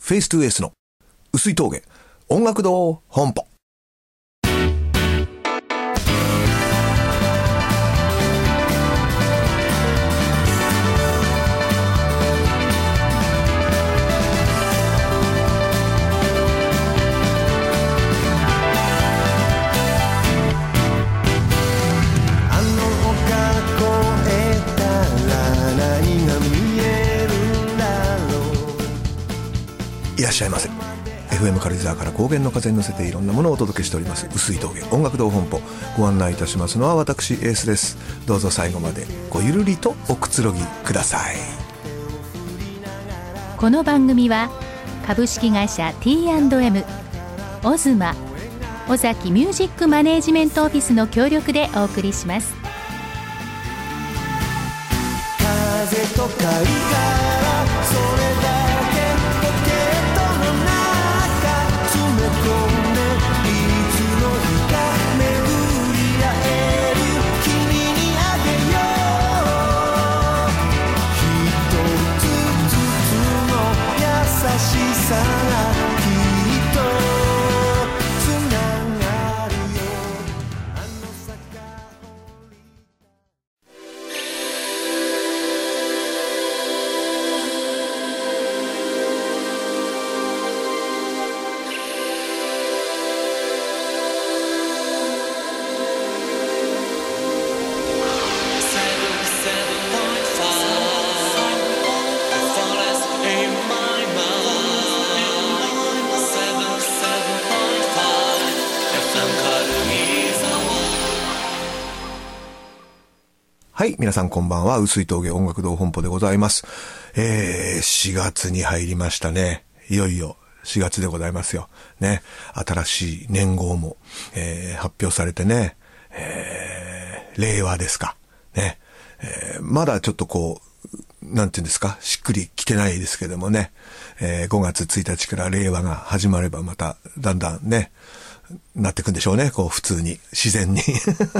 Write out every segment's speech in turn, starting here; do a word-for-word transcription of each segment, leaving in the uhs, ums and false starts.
フェイストゥエースの薄い峠音楽堂本舗。いらっしゃいませ。 エフエム 軽井沢から高原の風に乗せていろんなものをお届けしております薄い峠音楽堂本舗。ご案内いたしますのは私エースです。どうぞ最後までごゆるりとおくつろぎください。 この番組は株式会社 ティーアンドエム、 オズマ、尾崎ミュージックマネージメントオフィスの協力でお送りします。 風と貝からそれだはい、皆さんこんばんは。薄い峠音楽堂本舗でございます。えー、しがつに入りましたね。いよいよしがつでございますよ。ね。新しい年号も、えー、発表されてね。えー、令和ですか。ね。えー、まだちょっとこう、なんていうんですか、しっくりきてないですけどもね。えー、ごがつついたちから令和が始まればまた、だんだんね、なっていくんでしょうね。こう、普通に、自然に。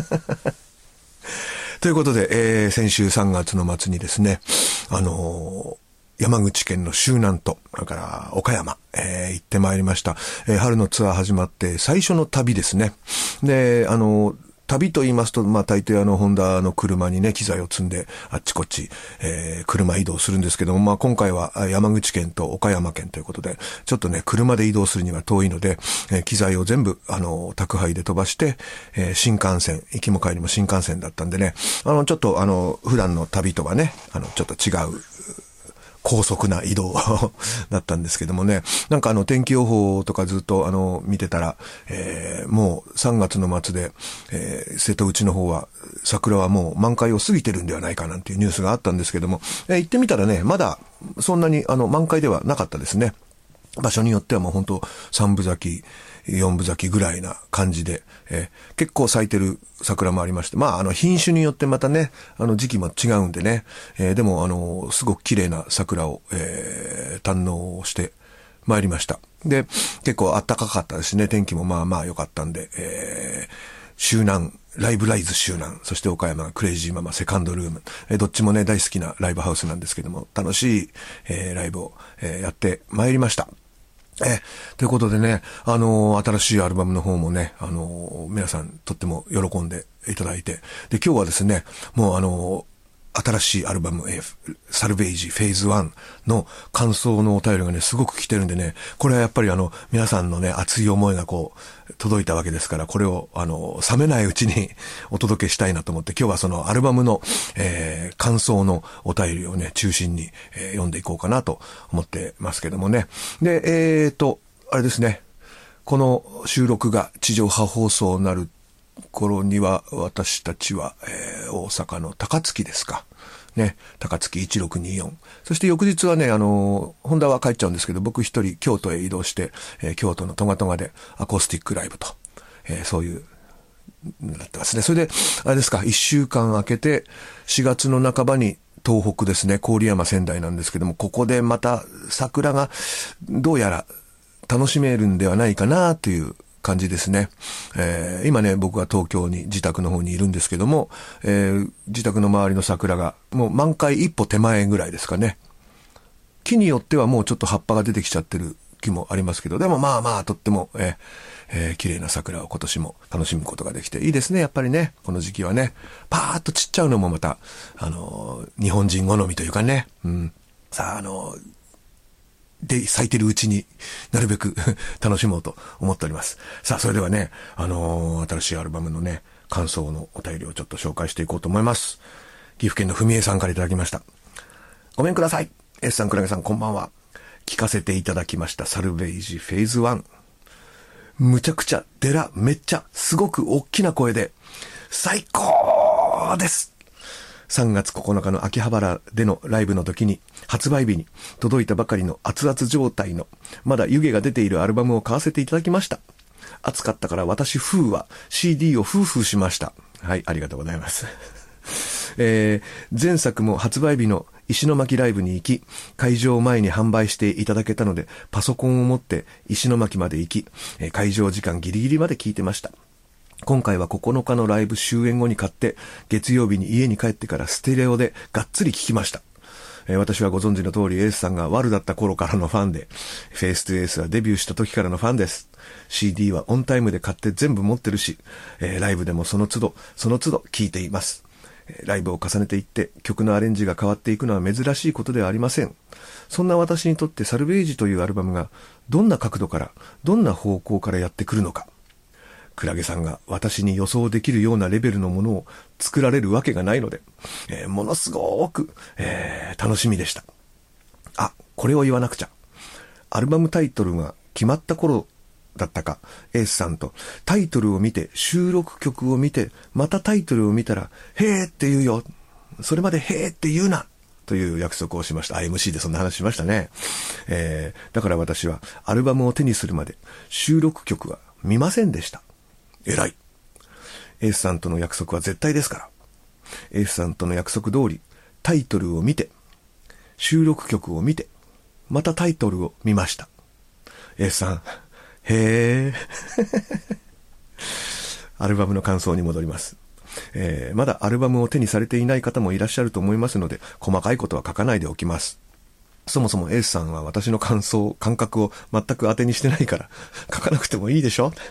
ということで、えー、先週さんがつの末にですね、あのー、山口県の周南と、それから岡山、えー、行ってまいりました。えー、春のツアー始まって最初の旅ですね。で、あのー、旅と言いますと、まあ大抵あの、ホンダの車にね、機材を積んで、あっちこっち、えー、車移動するんですけども、まあ今回は山口県と岡山県ということで、ちょっとね、車で移動するには遠いので、えー、機材を全部、あの、宅配で飛ばして、えー、新幹線、行きも帰りも新幹線だったんでね、あの、ちょっとあの、普段の旅とはね、あの、ちょっと違う、高速な移動だったんですけどもね。なんかあの天気予報とかずっとあの見てたら、えー、もうさんがつの末で、えー、瀬戸内の方は桜はもう満開を過ぎてるんではないかなんていうニュースがあったんですけども、えー、行ってみたらね、まだそんなにあの満開ではなかったですね。場所によってはもう本当三分咲き、四分咲きぐらいな感じで、えー、結構咲いてる桜もありまして、まああの品種によってまたね、あの時期も違うんでね、えー、でもあのすごく綺麗な桜を、えー、堪能してまいりました。で、結構暖かかったですね。天気もまあまあ良かったんで、えー、周南ライブライズ周南、そして岡山クレイジーママセカンドルーム、えー、どっちもね大好きなライブハウスなんですけども、楽しい、えー、ライブを、えー、やってまいりました。えということでね、あのー、新しいアルバムの方もね、あのー、皆さんとっても喜んでいただいて、で今日はですね、もうあのー新しいアルバム、えー、サルベージフェーズワンの感想のお便りがね、すごく来てるんでね、これはやっぱりあの、皆さんのね、熱い思いがこう、届いたわけですから、これをあの、冷めないうちにお届けしたいなと思って、今日はそのアルバムの、えー、感想のお便りをね、中心に、えー、読んでいこうかなと思ってますけどもね。で、えーと、あれですね、この収録が地上波放送になる頃には私たちは、えー、大阪の高槻ですかね、高槻いちろくによん、そして翌日はね、あのホンダは帰っちゃうんですけど、僕一人京都へ移動して、えー、京都のトガトガでアコースティックライブと、えー、そういうなってますね。それであれですか、いっしゅうかん空けてしがつの半ばに東北ですね、郡山仙台なんですけども、ここでまた桜がどうやら楽しめるんではないかなという感じですね。えー、今ね、僕は東京に自宅の方にいるんですけども、えー、自宅の周りの桜がもう満開一歩手前ぐらいですかね。 木によってはもうちょっと葉っぱが出てきちゃってる木もありますけど、でもまあまあとっても、えーえー、綺麗な桜を今年も楽しむことができていいですね。やっぱりね、この時期はね、パーッと散っちゃうのもまた、あのー、日本人好みというかね、うん。さあ、あのー、で、咲いてるうちになるべく楽しもうと思っております。さあ、それではね、あのー、新しいアルバムのね、感想のお便りをちょっと紹介していこうと思います。岐阜県のふみえさんからいただきました。ごめんください。S さん、クラゲさん、こんばんは。聞かせていただきましたサルベージフェーズワン。むちゃくちゃ、デラ、めっちゃ、すごく大きな声で、最高です。さんがつここのかの秋葉原でのライブの時に、発売日に届いたばかりの熱々状態の、まだ湯気が出ているアルバムを買わせていただきました。暑かったから私、フーは シーディー をフーフーしました。はい、ありがとうございます。えー、前作も発売日の石巻ライブに行き、会場前に販売していただけたので、パソコンを持って石巻まで行き、えー、会場時間ギリギリまで聞いてました。今回はここのかのライブ終演後に買って、月曜日に家に帰ってからステレオでがっつり聞きました。えー、私はご存知の通りエースさんがワルだった頃からのファンで、フェイストゥエースはデビューした時からのファンです。シーディー はオンタイムで買って全部持ってるし、えー、ライブでもその都度、その都度聞いています。ライブを重ねていって曲のアレンジが変わっていくのは珍しいことではありません。そんな私にとってサルベージというアルバムがどんな角度からどんな方向からやってくるのか、クラゲさんが私に予想できるようなレベルのものを作られるわけがないので、えー、ものすごく、えー、楽しみでした。あ、これを言わなくちゃ。アルバムタイトルが決まった頃だったか、エースさんとタイトルを見て、収録曲を見て、またタイトルを見たら、へーって言うよ。それまでへーって言うな。という約束をしました。アイエムシー でそんな話しましたね。えー、だから私はアルバムを手にするまで収録曲は見ませんでした。偉い。エースさんとの約束は絶対ですから。エースさんとの約束通り、タイトルを見て、収録曲を見て、またタイトルを見ました。エースさん、へー。アルバムの感想に戻ります。えー、まだアルバムを手にされていない方もいらっしゃると思いますので、細かいことは書かないでおきます。そもそもエースさんは私の感想、感覚を全く当てにしてないから、書かなくてもいいでしょ。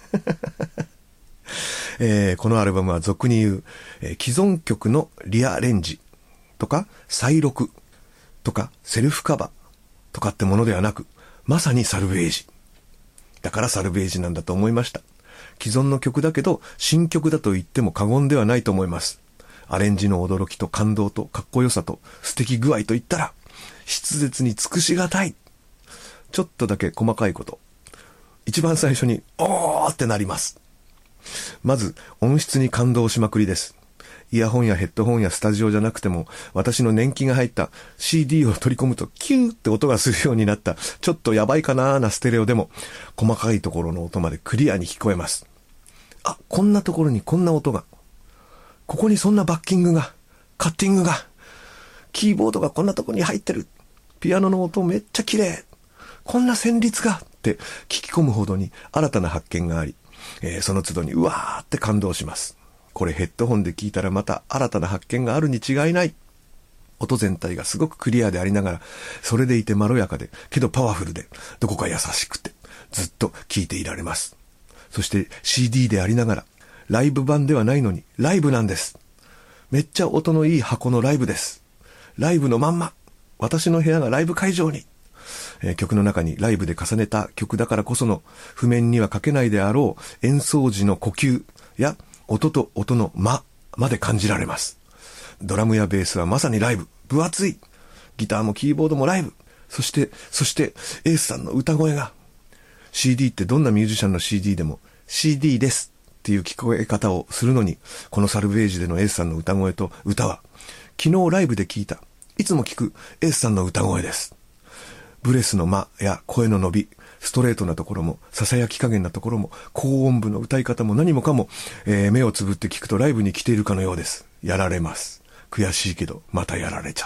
えー、このアルバムは俗に言う、えー、既存曲のリアレンジとか再録とかセルフカバーとかってものではなく、まさにサルベージ。だからサルベージなんだと思いました。既存の曲だけど新曲だと言っても過言ではないと思います。アレンジの驚きと感動とかっこよさと素敵具合といったら筆舌に尽くしがたい。ちょっとだけ細かいこと。一番最初におーってなります。まず音質に感動しまくりです。イヤホンやヘッドホンやスタジオじゃなくても、私の年季が入った シーディー を取り込むとキューって音がするようになったちょっとやばいかなーなステレオでも細かいところの音までクリアに聞こえます。あ、こんなところにこんな音が、ここにそんなバッキングが、カッティングが、キーボードがこんなところに入ってる、ピアノの音めっちゃ綺麗、こんな旋律がって聞き込むほどに新たな発見があり、えー、その都度にうわーって感動します。これヘッドホンで聞いたらまた新たな発見があるに違いない。音全体がすごくクリアでありながら、それでいてまろやかで、けどパワフルで、どこか優しくて、ずっと聞いていられます。そして シーディー でありながら、ライブ版ではないのに、ライブなんです。めっちゃ音のいい箱のライブです。ライブのまんま。私の部屋がライブ会場に。えー、曲の中にライブで重ねた曲だからこその、譜面には書けないであろう演奏時の呼吸や、音と音の間まで感じられます。ドラムやベースはまさにライブ。分厚い。ギターもキーボードもライブ。そして、そして、エースさんの歌声が。シーディー ってどんなミュージシャンの シーディー でも シーディー ですっていう聞こえ方をするのに、このサルベージでのエースさんの歌声と歌は、昨日ライブで聞いた、いつも聞くエースさんの歌声です。ブレスの間や声の伸び、ストレートなところも、囁き加減なところも、高音部の歌い方も何もかも、えー、目をつぶって聞くとライブに来ているかのようです。やられます。悔しいけど、またやられちゃった。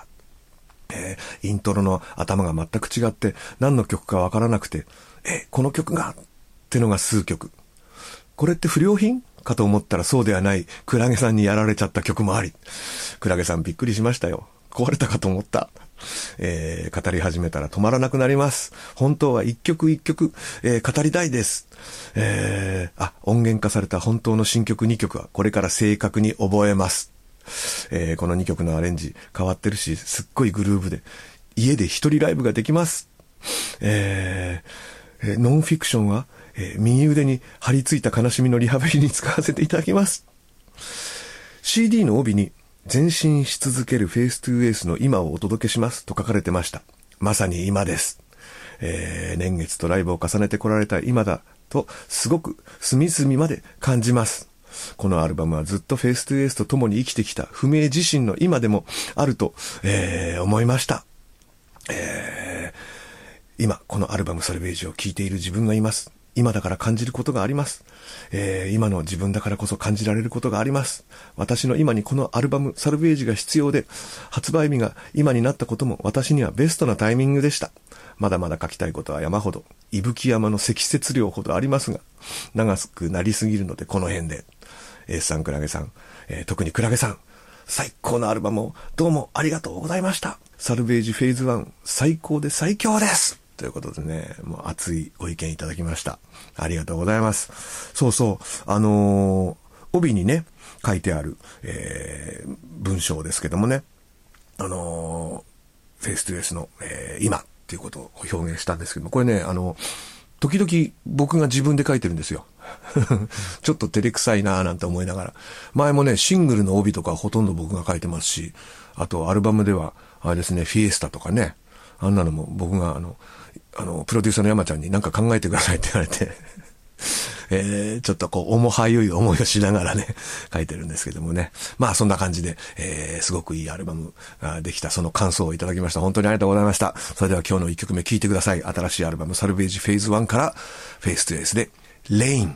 えー、イントロの頭が全く違って、何の曲かわからなくて、え、この曲がってのが数曲。これって不良品かと思ったらそうではない、クラゲさんにやられちゃった曲もあり、クラゲさんびっくりしましたよ。壊れたかと思った。 えー、語り始めたら止まらなくなります。本当は一曲一曲、えー、語りたいです。えー、あ、音源化された本当の新曲にきょくはこれから正確に覚えます。えー、このにきょくのアレンジ変わってるし、すっごいグルーヴで家で一人ライブができます。えー、ノンフィクションは、えー、右腕に張り付いた悲しみのリハビリに使わせていただきます。シーディー の帯に前進し続けるフェイストゥーエースの今をお届けしますと書かれてました。まさに今です。えー、年月とライブを重ねてこられた今だとすごく隅々まで感じます。このアルバムはずっとフェイストゥーエースと共に生きてきた不明自身の今でもあると、えー、思いました。えー、今このアルバムサルベージを聴いている自分がいます。今だから感じることがあります。えー、今の自分だからこそ感じられることがあります。私の今にこのアルバムサルベージが必要で、発売日が今になったことも私にはベストなタイミングでした。まだまだ書きたいことは山ほど、伊吹山の積雪量ほどありますが、長くなりすぎるのでこの辺で。エースさん、クラゲさん、えー、特にクラゲさん、最高のアルバムをどうもありがとうございました。サルベージフェーズワン最高で最強です。ということでね、もう熱いご意見いただきました。ありがとうございます。そうそう、あのー、帯にね、書いてある、えー、文章ですけどもね、あのー、フェイストゥーエースの、えー、今っていうことを表現したんですけども、これね、あの、時々僕が自分で書いてるんですよ。ちょっと照れくさいなーなんて思いながら。前もね、シングルの帯とかほとんど僕が書いてますし、あとアルバムでは、あれですね、フィエスタとかね、あんなのも僕があの、あの、プロデューサーの山ちゃんに何か考えてくださいって言われて、えー、ちょっとこう、重はゆい思いをしながらね、書いてるんですけどもね。まあそんな感じで、えー、すごくいいアルバムができた、その感想をいただきました。本当にありがとうございました。それでは今日のいっきょくめ聴いてください。新しいアルバム、サルベージフェーズワンから、フェイストゥーエースで、レイン。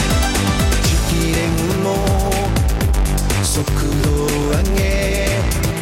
速度を上げ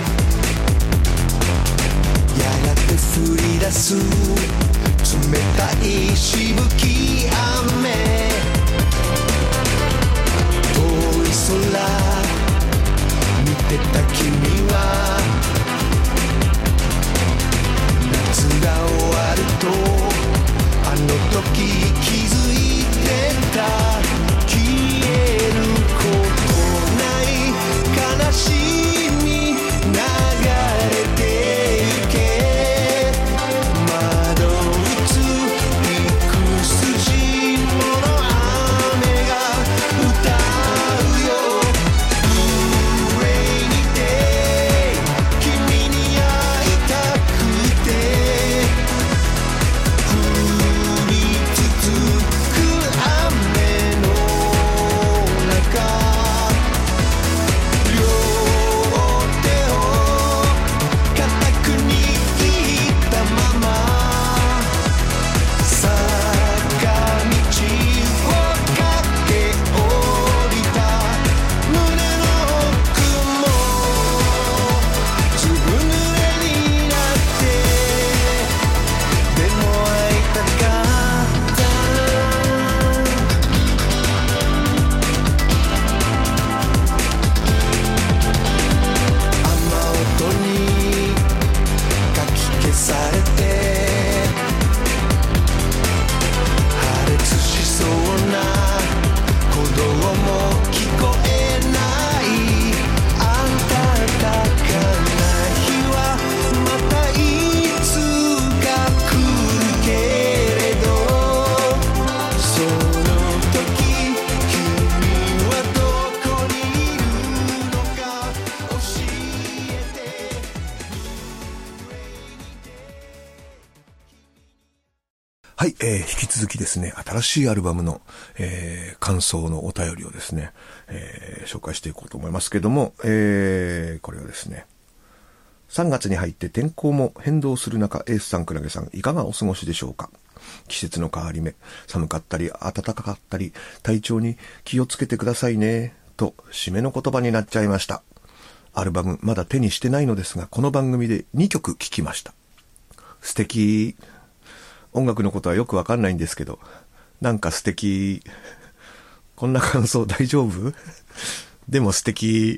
はい、えー、引き続きですね、新しいアルバムの、えー、感想のお便りをですね、えー、紹介していこうと思いますけども、えー、これはですね、さんがつに入って天候も変動する中、エースさん、クラゲさん、いかがお過ごしでしょうか。季節の変わり目、寒かったり暖かかったり、体調に気をつけてくださいね、と締めの言葉になっちゃいました。アルバムまだ手にしてないのですが、この番組でにきょく聴きました。素敵。音楽のことはよくわかんないんですけど、なんか素敵。こんな感想大丈夫？でも素敵。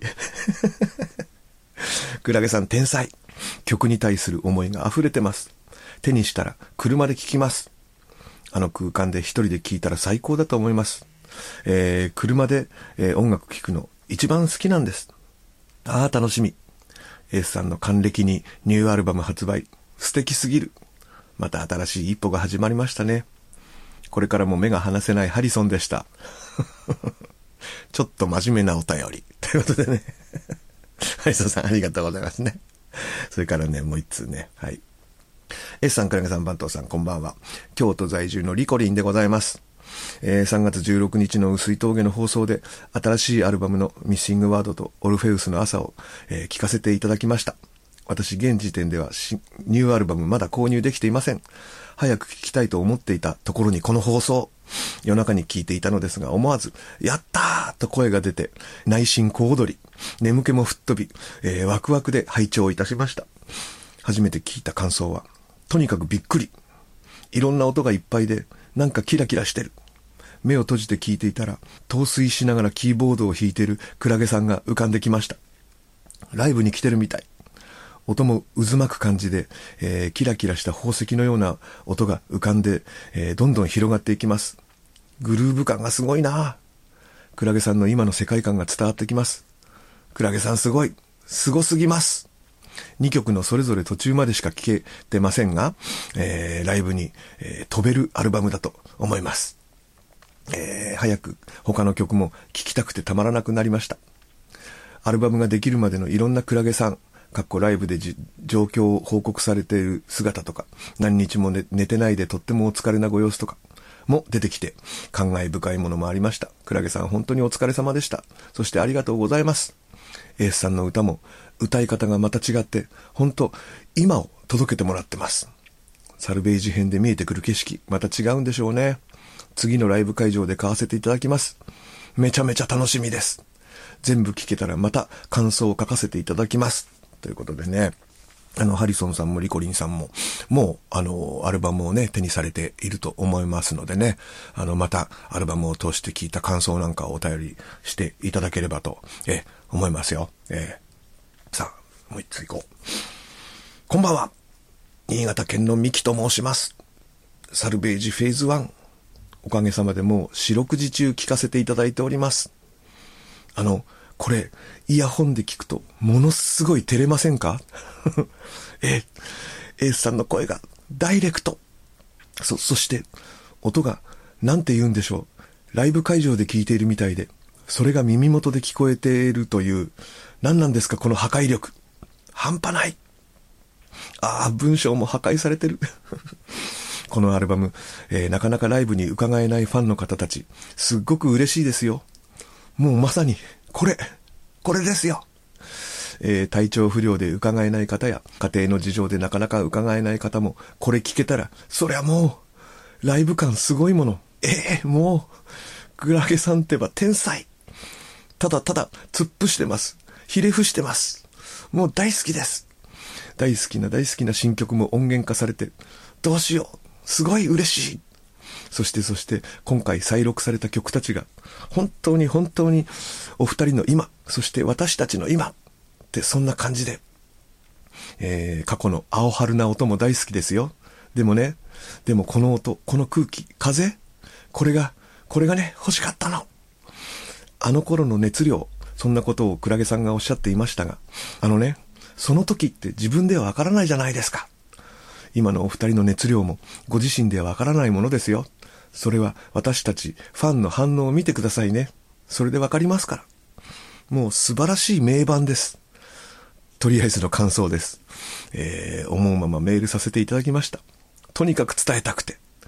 クラゲさん天才。曲に対する思いが溢れてます。手にしたら車で聴きます。あの空間で一人で聴いたら最高だと思います。えー、車で、えー、音楽聴くの一番好きなんです。ああ楽しみ。エースさんの還暦にニューアルバム発売。素敵すぎる。また新しい一歩が始まりましたね。これからも目が離せないハリソンでした。ちょっと真面目なお便り。ということでね。ハリソンさんありがとうございますね。それからね、もう一通ね。はい。エスさん、クラゲさん、番頭さん、こんばんは。京都在住のリコリンでございます。えー、さんがつじゅうろくにちの薄い峠の放送で、新しいアルバムのミッシングワードとオルフェウスの朝を、えー、聞かせていただきました。私現時点ではニューアルバムまだ購入できていません。早く聴きたいと思っていたところにこの放送、夜中に聞いていたのですが、思わずやったーと声が出て、内心小躍り、眠気も吹っ飛び、えー、ワクワクで拝聴いたしました。初めて聞いた感想はとにかくびっくり。いろんな音がいっぱいで、なんかキラキラしてる。目を閉じて聞いていたら、陶酔しながらキーボードを弾いているクラゲさんが浮かんできました。ライブに来てるみたい。音も渦巻く感じで、えー、キラキラした宝石のような音が浮かんで、えー、どんどん広がっていきます。グルーヴ感がすごいな。クラゲさんの今の世界観が伝わってきます。クラゲさんすごい。すごすぎます。にきょくのそれぞれ途中までしか聴けてませんが、えー、ライブに、えー、飛べるアルバムだと思います。えー、早く他の曲も聴きたくてたまらなくなりました。アルバムができるまでのいろんなクラゲさん、かっこライブでじ状況を報告されている姿とか、何日も、ね、寝てないでとってもお疲れなご様子とかも出てきて、感慨深いものもありました。クラゲさん本当にお疲れ様でした。そしてありがとうございます。エースさんの歌も歌い方がまた違って、本当今を届けてもらってます。サルベージ編で見えてくる景色、また違うんでしょうね。次のライブ会場で買わせていただきます。めちゃめちゃ楽しみです。全部聞けたらまた感想を書かせていただきます。ということでね、あのハリソンさんもリコリンさんももうあのアルバムをね手にされていると思いますのでね、あのまたアルバムを通して聞いた感想なんかをお便りしていただければとえ思いますよ。えー、さあもう一ついこう。こんばんは、新潟県のミキと申します。サルベージフェーズワン、おかげさまでもう四六時中聞かせていただいております。あのこれイヤホンで聞くとものすごい照れませんか？えエースさんの声がダイレクト、そそして音がなんて言うんでしょう、ライブ会場で聞いているみたいで、それが耳元で聞こえているという、何なんですかこの破壊力、半端ない。ああ文章も破壊されてる。このアルバム、えー、なかなかライブに伺えないファンの方たちすっごく嬉しいですよ。もうまさにこれこれですよ。えー、体調不良で伺えない方や家庭の事情でなかなか伺えない方もこれ聞けたら、そりゃもうライブ感すごいもの。えー、もうクラゲさんってば天才。ただただ突っ伏してます。ひれ伏してます。もう大好きです。大好きな大好きな新曲も音源化されて、どうしよう、すごい嬉しい。そしてそして今回再録された曲たちが本当に本当にお二人の今、そして私たちの今ってそんな感じで、えー、過去の青春な音も大好きですよ。でもね、でもこの音、この空気、風、これがこれがね欲しかったの。あの頃の熱量、そんなことをクラゲさんがおっしゃっていましたが、あのね、その時って自分ではわからないじゃないですか。今のお二人の熱量もご自身ではわからないものですよ。それは私たちファンの反応を見てくださいね。それでわかりますから。もう素晴らしい名盤です。とりあえずの感想です。えー、思うままメールさせていただきました。とにかく伝えたくて。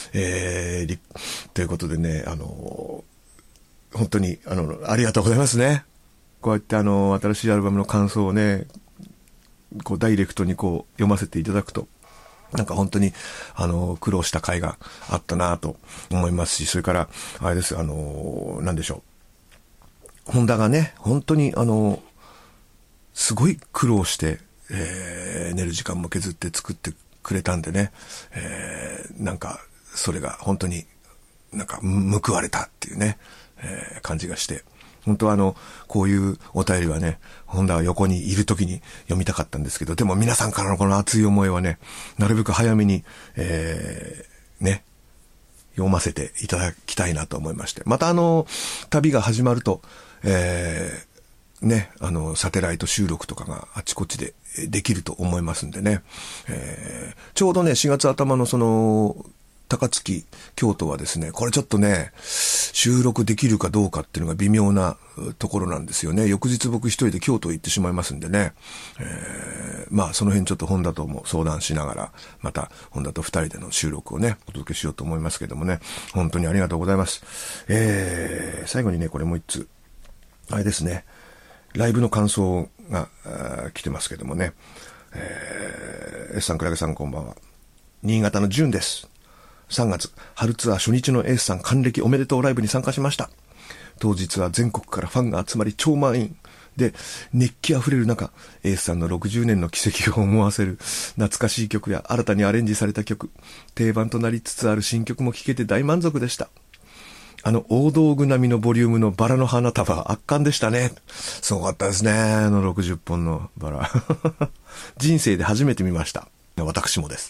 えー、ということでね、あの本当にあのありがとうございますね。こうやってあの新しいアルバムの感想をね、こうダイレクトにこう読ませていただくと、なんか本当にあの苦労した甲斐があったなと思いますし、それからあれです、あのなんでしょう、ホンダがね本当にあのすごい苦労して、えー、寝る時間も削って作ってくれたんでね、えー、なんかそれが本当になんか報われたっていうね、えー、感じがして、本当はあのこういうお便りはね、ホンダは横にいる時に読みたかったんですけど、でも皆さんからのこの熱い思いはね、なるべく早めに、えー、ね読ませていただきたいなと思いまして、またあの旅が始まると、えー、ねあのサテライト収録とかがあちこちでできると思いますんでね、えー、ちょうどねしがつ頭のその高槻京都はですね、これちょっとね収録できるかどうかっていうのが微妙なところなんですよね。翌日僕一人で京都行ってしまいますんでね、えー、まあその辺ちょっとホンダとも相談しながら、またホンダと二人での収録をねお届けしようと思いますけどもね、本当にありがとうございます。えー、最後にねこれもう一つあれですね、ライブの感想が来てますけどもね、えー、S さん、クラゲさんこんばんは。新潟のジュンです。さんがつ春ツアー初日の S さん還暦おめでとうライブに参加しました。当日は全国からファンが集まり超満員で、熱気あふれる中 S さんのろくじゅうねんの軌跡を思わせる懐かしい曲や新たにアレンジされた曲、定番となりつつある新曲も聴けて大満足でした。あの大道具並みのボリュームのバラの花束圧巻でしたね。すごかったですね、あのろくじゅっぽんのバラ人生で初めて見ました。私もです、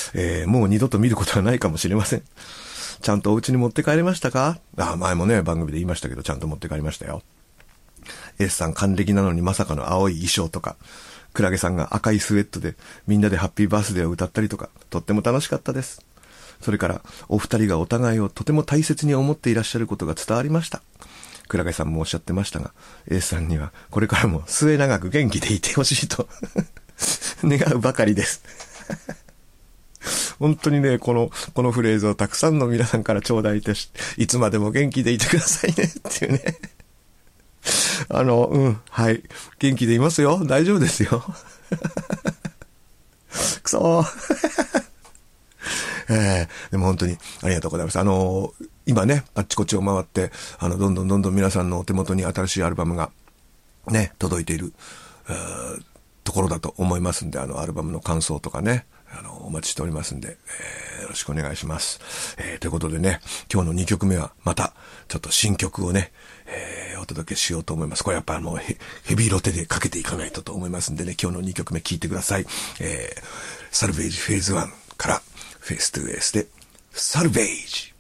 えー、もう二度と見ることはないかもしれません。ちゃんとお家に持って帰れましたか？あ、前もね番組で言いましたけど、ちゃんと持って帰りましたよ。 S さん還暦なのにまさかの青い衣装とか、クラゲさんが赤いスウェットでみんなでハッピーバースデーを歌ったりとか、とっても楽しかったです。それからお二人がお互いをとても大切に思っていらっしゃることが伝わりました。クラゲさんもおっしゃってましたが、 S さんにはこれからも末永く元気でいてほしいと願うばかりです本当にね、このこのフレーズをたくさんの皆さんから頂戴いたし、いつまでも元気でいてくださいねっていうねあのうんはい元気でいますよ、大丈夫ですよくそーえー、でも本当にありがとうございます。あのー、今ねあっちこっちを回って、あのどんどんどんどん皆さんのお手元に新しいアルバムがね届いているところだと思いますんで、あのアルバムの感想とかね、あのお待ちしておりますんで、えー、よろしくお願いします。えー、ということでね、今日のにきょくめはまたちょっと新曲をね、えー、お届けしようと思います。これやっぱあの ヘ, ヘビーロテでかけていかないとと思いますんでね、今日のにきょくめ聴いてください。えー、サルベージフェーズワンからフェイストゥエースでサルベージ。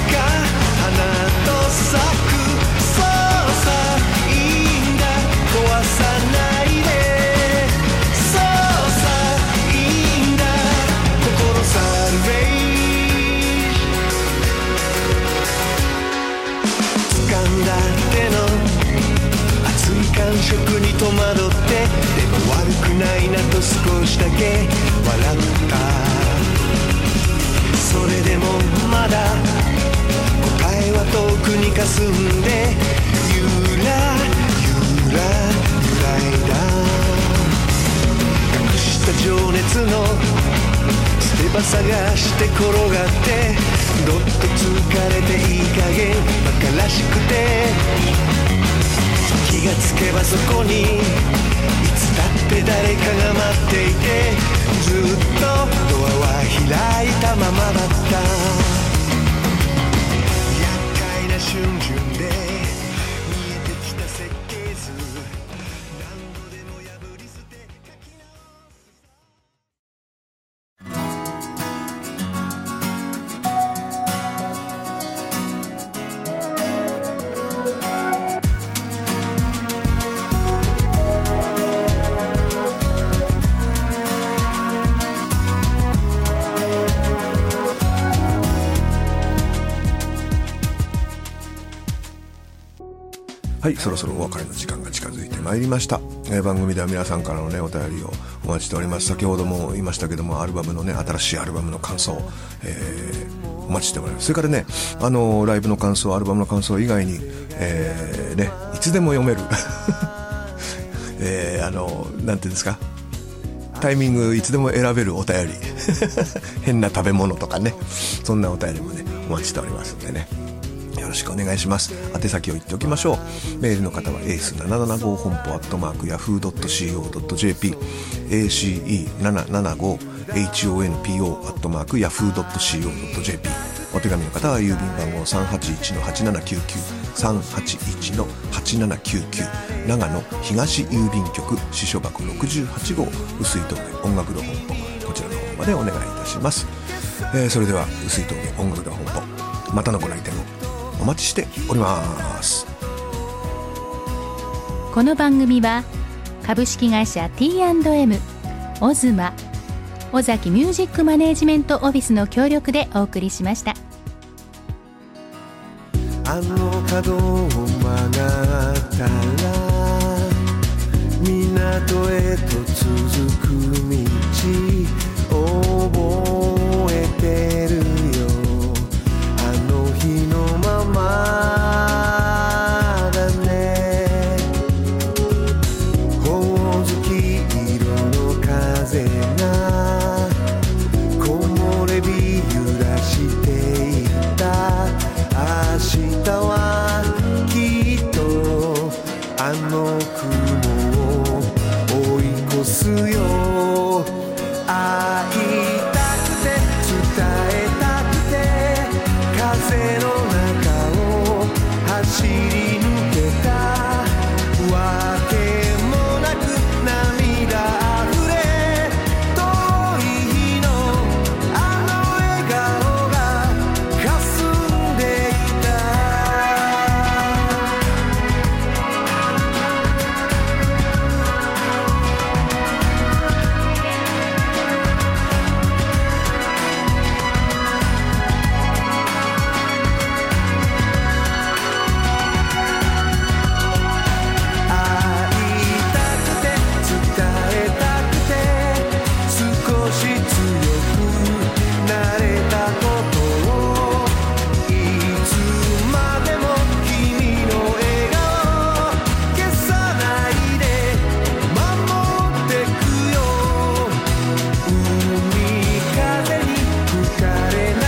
壊んだっての熱い感触に戸惑って、でも悪くないなと少しだけ笑った。それでもまだ答えは遠くに霞んで、ゆらゆらゆらいだ。隠した情熱の捨て場探して転がって、どっと疲れていい加減馬鹿らしくて、気がつけばそこにいつだって誰かが待っていて、ずっとドアは開いたままだった。厄介な瞬順で見えてきた設計図、何度でも破り捨て書き直はい、そろそろお別れの時間が近づいてまいりました。えー、番組では皆さんからのねお便りをお待ちしております。先ほども言いましたけども、アルバムのね新しいアルバムの感想、えー、お待ちしております。それからね、あのー、ライブの感想、アルバムの感想以外に、えー、ねいつでも読める、えー、あのー、なんていうんですか、タイミングいつでも選べるお便り変な食べ物とかね、そんなお便りもねお待ちしておりますんでね、よろしくお願いします。宛先を言っておきましょう。メールの方はエースななななご本舗アットマークヤフー ドット シーオー ドット ジェーピー エーシーイーななななご エイチオーエヌピーオー アットマークヤフー ドット シーオー ドット ジェーピー。 お手紙の方は郵便番号 さんはちいちのはちななきゅうきゅう さんはちいちのはちななきゅうきゅう、長野東郵便局支所箱ろくじゅうはちごう碓井峠音楽堂本舗、こちらの方までお願いいたします。えー、それでは碓井峠音楽堂本舗、またのご来店をお待ちしております。 この番組は株式会社 ティーアンドエム、 オズマ、尾崎ミュージックマネージメントオフィスの協力でお送りしました。 あの角を曲がったら港へと続く道、覚えてるよあの日のままだね。ほおずき色の風が木漏れ日揺らしていた。明日はきっとあの雲を追い越すよ。会いたくて伝えたくて風の中を走り抜けた。わけもなく涙あふれ遠い日のあの笑顔が霞んでいた。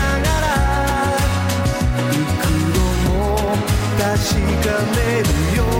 確かめるよ